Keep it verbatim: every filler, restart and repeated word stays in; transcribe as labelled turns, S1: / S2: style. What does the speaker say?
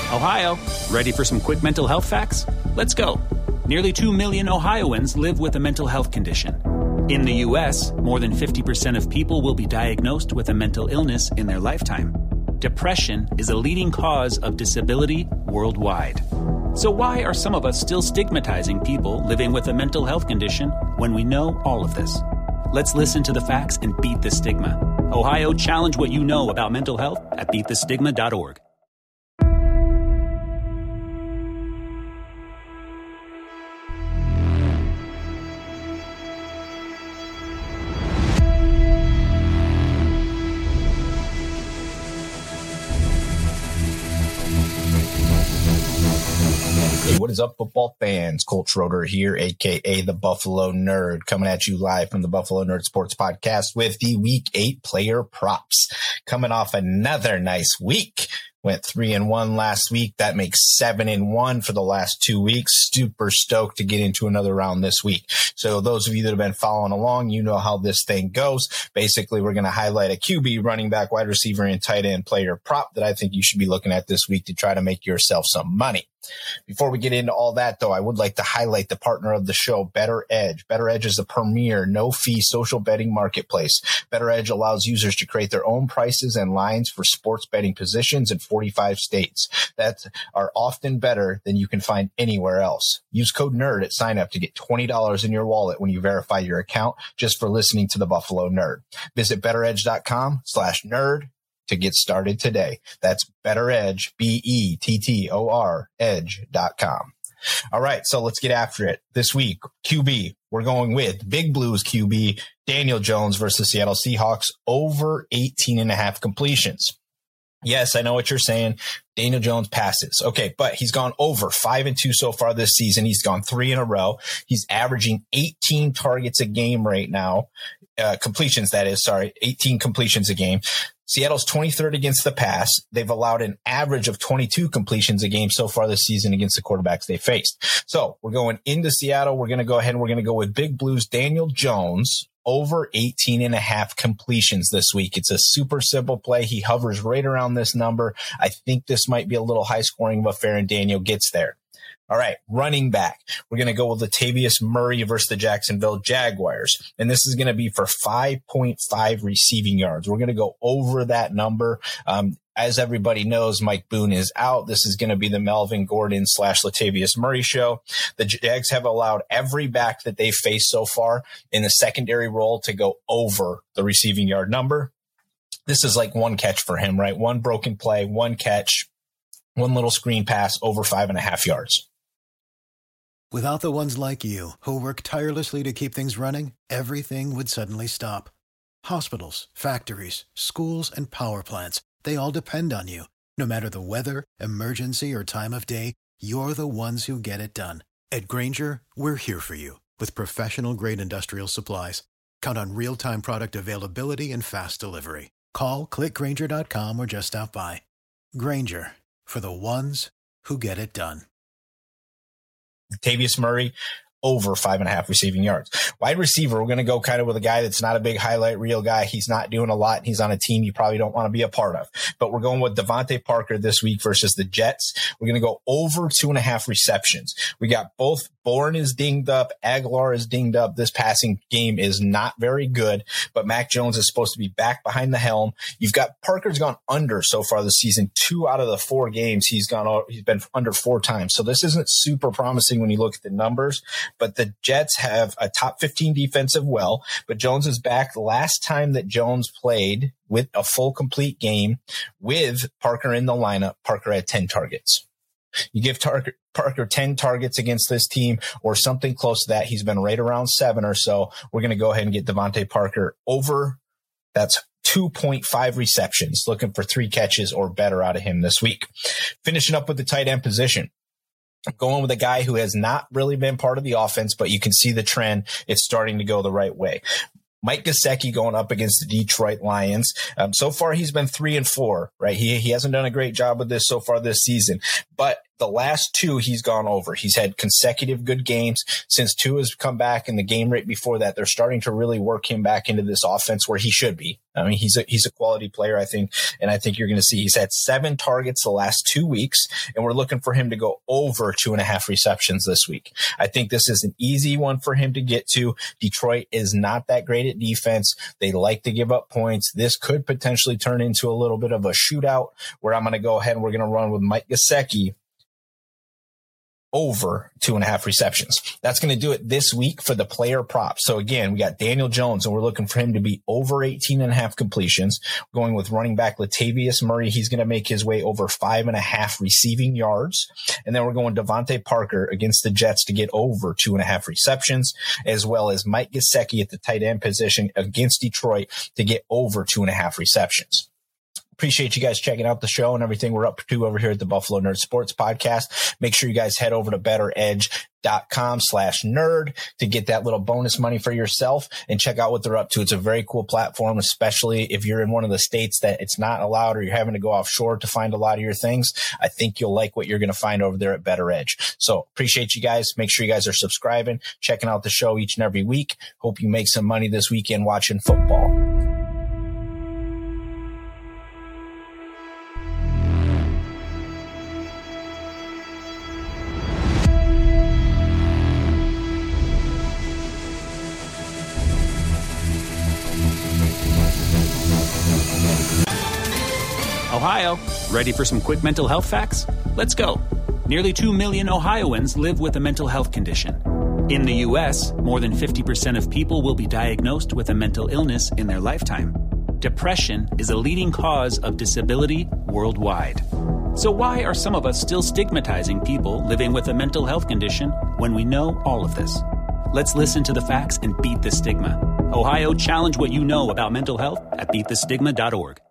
S1: Ohio, ready for some quick mental health facts? Let's go. Nearly two million Ohioans live with a mental health condition. In the U S, more than fifty percent of people will be diagnosed with a mental illness in their lifetime. Depression is a leading cause of disability worldwide. So why are some of us still stigmatizing people living with a mental health condition when we know all of this? Let's listen to the facts and beat the stigma. Ohio, challenge what you know about mental health at beat the stigma dot org.
S2: What is up, football fans? Colt Schroeder here, a k a. the Buffalo Nerd, coming at you live from the Buffalo Nerd Sports Podcast with the Week eight player props. Coming off another nice week. Went three and one last week. That makes seven and one for the last two weeks. Super stoked to get into another round this week. So those of you that have been following along, you know how this thing goes. Basically, we're going to highlight a Q B, running back, wide receiver, and tight end player prop that I think you should be looking at this week to try to make yourself some money. Before we get into all that, though, I would like to highlight the partner of the show, Better Edge. Better Edge is the premier no-fee social betting marketplace. Better Edge allows users to create their own prices and lines for sports betting positions in forty-five states that are often better than you can find anywhere else. Use code NERD at sign up to get twenty dollars in your wallet when you verify your account just for listening to the Buffalo Nerd. Visit betteredge.com slash nerd to get started today. That's Better Edge, B E T T O R, edge dot com. All right, so let's get after it. This week, Q B, we're going with Big Blues Q B, Daniel Jones versus Seattle Seahawks, over eighteen and a half completions. Yes, I know what you're saying. Daniel Jones passes. Okay, but he's gone over five and two so far this season. He's gone three in a row. He's averaging eighteen targets a game right now. Uh, completions, that is, sorry, eighteen completions a game. Seattle's twenty-third against the pass. They've allowed an average of twenty-two completions a game so far this season against the quarterbacks they faced. So we're going into Seattle. We're going to go ahead and we're going to go with Big Blues Daniel Jones over eighteen and a half completions this week. It's a super simple play. He hovers right around this number. I think this might be a little high scoring of affair, and Daniel gets there. All right, running back. We're going to go with Latavius Murray versus the Jacksonville Jaguars. And this is going to be for five point five receiving yards. We're going to go over that number. Um, as everybody knows, Mike Boone is out. This is going to be the Melvin Gordon slash Latavius Murray show. The Jags have allowed every back that they've faced so far in the secondary role to go over the receiving yard number. This is like one catch for him, right? One broken play, one catch, one little screen pass over five and a half yards.
S3: Without the ones like you, who work tirelessly to keep things running, everything would suddenly stop. Hospitals, factories, schools, and power plants, they all depend on you. No matter the weather, emergency, or time of day, you're the ones who get it done. At Grainger, we're here for you with professional-grade industrial supplies. Count on real-time product availability and fast delivery. Call, click Grainger dot com, or just stop by. Grainger, for the ones who get it done.
S2: Latavius Murray, over five and a half receiving yards. Wide receiver, we're going to go kind of with a guy that's not a big highlight reel guy. He's not doing a lot. He's on a team you probably don't want to be a part of. But we're going with Devontae Parker this week versus the Jets. We're going to go over two and a half receptions. We got both. Bourne is dinged up. Aguilar is dinged up. This passing game is not very good, but Mac Jones is supposed to be back behind the helm. You've got Parker's gone under so far this season. Two out of the four games he's gone, he's been under four times. So this isn't super promising when you look at the numbers, but the Jets have a top fifteen defensive well, but Jones is back. The last time that Jones played with a full complete game with Parker in the lineup, Parker had ten targets. You give Tar- Parker ten targets against this team or something close to that. He's been right around seven or so. We're going to go ahead and get Devontae Parker over. That's two point five receptions, looking for three catches or better out of him this week. Finishing up with the tight end position. Going with a guy who has not really been part of the offense, but you can see the trend. It's starting to go the right way. Mike Gesicki going up against the Detroit Lions. Um, so far, he's been three and four, right? He he hasn't done a great job with this so far this season, but The last two he's gone over. He's had consecutive good games since Tua's come back, and the game right before that, they're starting to really work him back into this offense where he should be. I mean, he's a, he's a quality player, I think, and I think you're going to see he's had seven targets the last two weeks, and we're looking for him to go over two and a half receptions this week. I think this is an easy one for him to get to. Detroit is not that great at defense. They like to give up points. This could potentially turn into a little bit of a shootout where I'm going to go ahead and we're going to run with Mike Gesicki over two and a half receptions. That's going to do it this week for the player props. So again, we got Daniel Jones, and we're looking for him to be over eighteen and a half completions. We're going with running back Latavius Murray. He's going to make his way over five and a half receiving yards. And then we're going Devontae Parker against the Jets to get over two and a half receptions, as well as Mike Gesicki at the tight end position against Detroit to get over two and a half receptions. Appreciate you guys checking out the show and everything we're up to over here at the Buffalo Nerd Sports Podcast. Make sure you guys head over to betteredge.com slash nerd to get that little bonus money for yourself and check out what they're up to. It's a very cool platform, especially if you're in one of the states that it's not allowed or you're having to go offshore to find a lot of your things. I think you'll like what you're going to find over there at Better Edge. So appreciate you guys. Make sure you guys are subscribing, checking out the show each and every week. Hope you make some money this weekend watching football.
S1: Ohio, ready for some quick mental health facts? Let's go. Nearly two million Ohioans live with a mental health condition. In the U S, more than fifty percent of people will be diagnosed with a mental illness in their lifetime. Depression is a leading cause of disability worldwide. So why are some of us still stigmatizing people living with a mental health condition when we know all of this? Let's listen to the facts and beat the stigma. Ohio, challenge what you know about mental health at beat the stigma dot org.